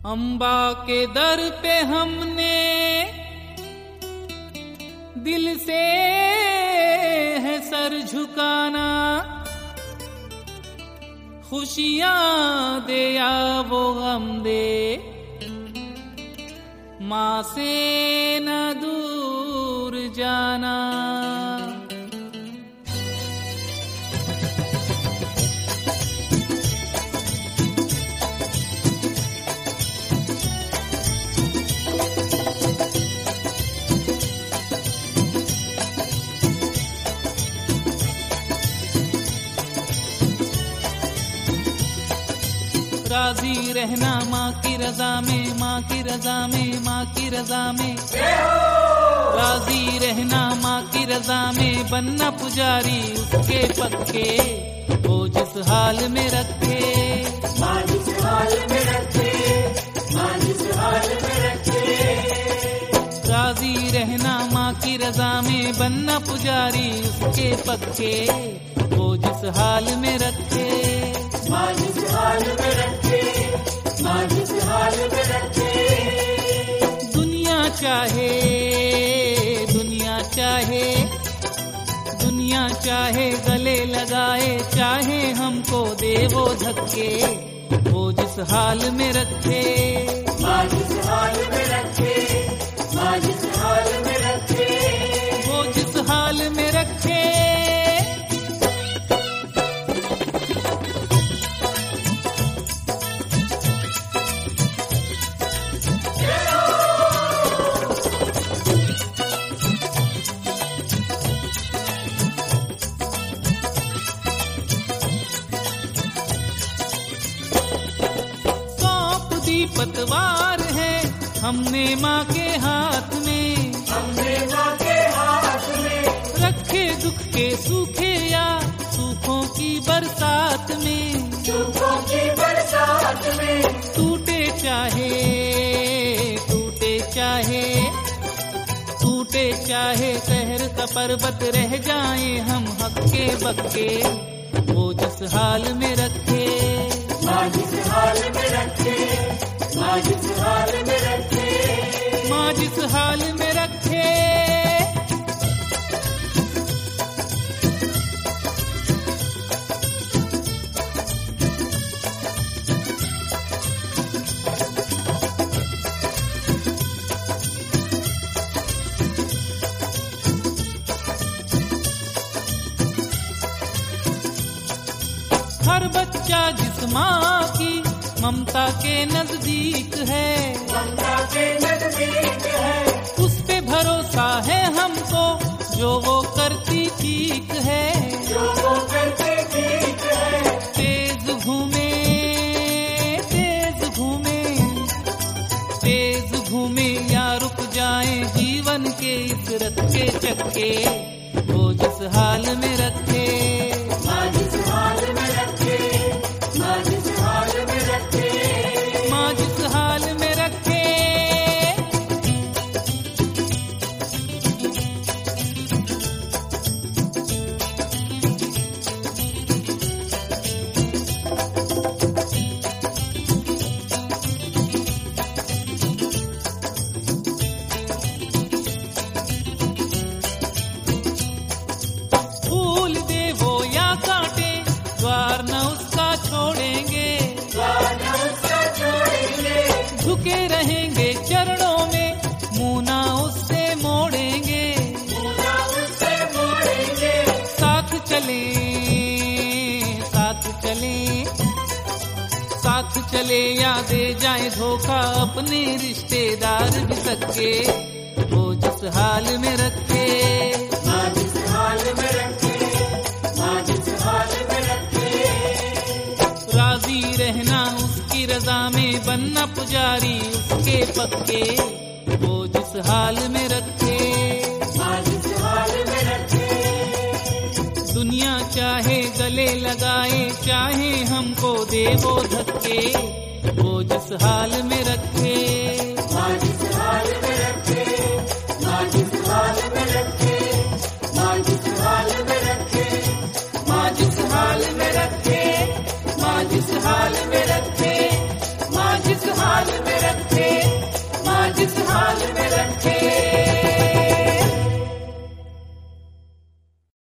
अम्बा के दर पे हमने दिल से है सर झुकाना, खुशियां दे या वो गम दे, माँ से न दूर जाना। राजी रहना माँ की रजा में, माँ की रजा में, माँ की रजा में। राजी रहना माँ की रजा में, बनना पुजारी उसके पक्के, वो जिस हाल में रखे, माँ जिस हाल में रखे, माँ जिस हाल में रखे। राजी रहना माँ की रजा में, बनना पुजारी उसके पक्के, वो जिस हाल में रखे, माँ जिस हाल में रखे, माँ जिस हाल में रखे। दुनिया चाहे, दुनिया चाहे, दुनिया चाहे गले लगाए, चाहे हमको दे वो धक्के, वो जिस हाल में रखे, माँ जिस हाल में रखे, माँ जिस हाल में रखे, वो जिस हाल में रखे। पतवार है हमने माँ के हाथ में, हमने माँ के हाथ में रखे दुख के सूखे या सूखों की बरसात में, सूखों की बरसात में। टूटे चाहे, टूटे चाहे, टूटे चाहे कहर का पर्वत, रह जाए हम हक्के बक्के, वो जिस हाल में रखे, माँ जिस हाल में रखे, माँ जिस हाल में रखे, माँ जिस हाल में रखे। हर बच्चा जिस माँ की ममता के नजदीक है, ममता के नजदीक है, उस पे भरोसा है हमको, जो वो करती ठीक है, जो वो करती ठीक है। तेज घूमे, तेज घूमे, तेज घूमे या रुक जाए जीवन के इस रथ के चक्के, वो जिस हाल में रखे, माँ जिस हाल में रखे, माँ जिस हाल में रखे, माँ जिस हाल में रखे। फूल दे वो या काटे, द्वार न उसका छोड़ेंगे, द्वार न उसका छोड़ेंगे, झुके रहेंगे चरणों में, मुँह ना उससे मोड़ेंगे, मुँह उससे मोड़ेंगे। साथ चले, साथ चले, साथ चले या दे जाए धोखा, अपने रिश्तेदार भी सके, वो जिस हाल में रखे, माँ जिस हाल में रखे, माँ जिस हाल में रखे। राजी रहना उसकी रजा में, बनना पुजारी उसके पक्के, वो जिस हाल में रखे, माँ जिस हाल में रखे। दुनिया चाहे गले लगाए, चाहे हमको दे वो धक्के, वो जिस हाल में रखे, माँ जिस हाल में रखे, माँ जिस हाल में रखे, माँ जिस हाल में रखे, माँ जिस हाल में रखे, माँ जिस हाल में रखे, माँ जिस हाल में हाल में